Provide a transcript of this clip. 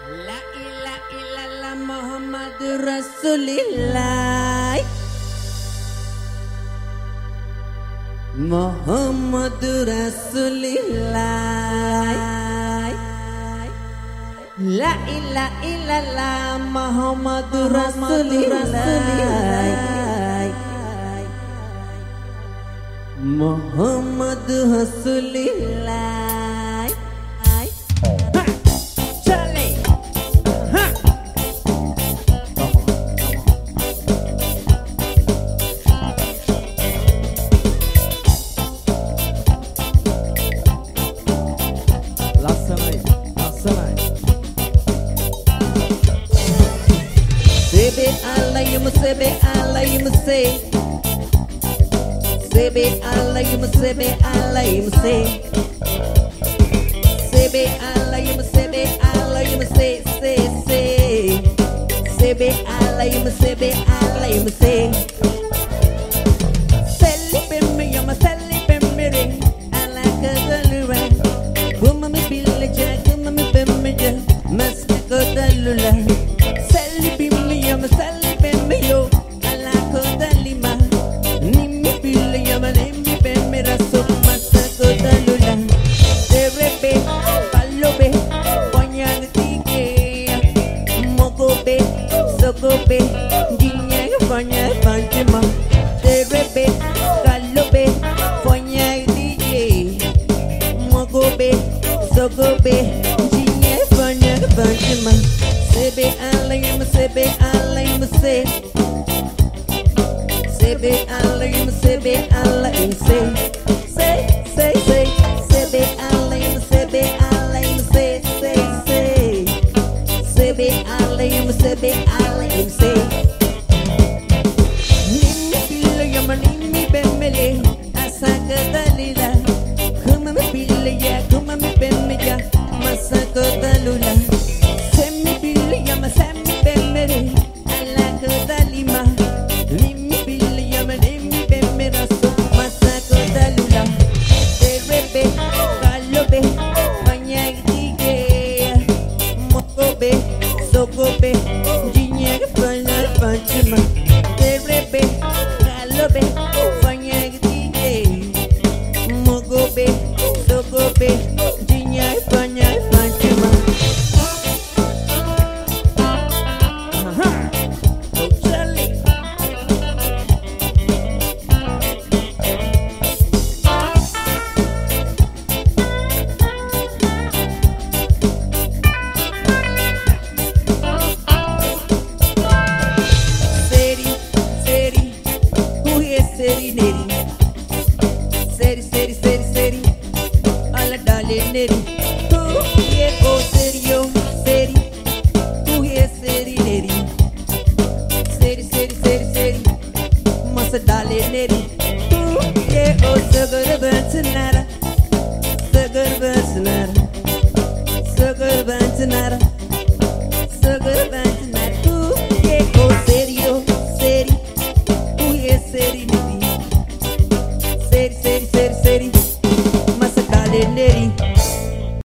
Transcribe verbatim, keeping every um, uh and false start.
La ilaha illallah Muhammadur Rasulillah. Muhammadur Rasulillah. La ilaha illallah Muhammadur Rasulillah. Muhammadur Rasulillah. Sebe alayım sebe alayım se Sebe alayım sebe alayım se Sebe alayım sebe alayım se se se Sebe alayım sebe alayım se Selli bemmi yama selli bemmi re Ala kadalura Kumami billaca kumami bemmica Masna kadalula Selli bimmi yama selli bemmi yo Ala kadalima Nimmi billi yama nimmi bemmi raso Masna kadalula Terebe palobe Wanyang tige Mogobe Sogobe Ginyang wanyang panjima Terebe palobe Wanyang tige Mogobe Sogobe Ginyang wanyang panjima Sebe alayım sebe alayım se Sebe alayım sebe alayım se Se se se Sebe alayım sebe alayım se se se Sebe alayım sebe alayım se Nimmi bilayım nimmi bemmele Asa kadalila Kumami bilaya kumami bemmeja Masa kadalula Semmi bilayım semmi bemmere Ala kadalima Nimmi bilayım nimmi bemmera So masa kadalula Terebe kalobe Manyag tige Mokobe Sogobe Ginyag panag panchima Terebe kalobe Manyag tige Mogobe Sogobe Ginyag panag panchima Seri neri, seri seri seri seri, alla dale neri. Tu ye o serio seri, tu ye seri neri, seri seri seri seri, masa dale neri. Tu ye o sagar bantanara, sagar bantanara, sagar bantanara, sagar bantanara.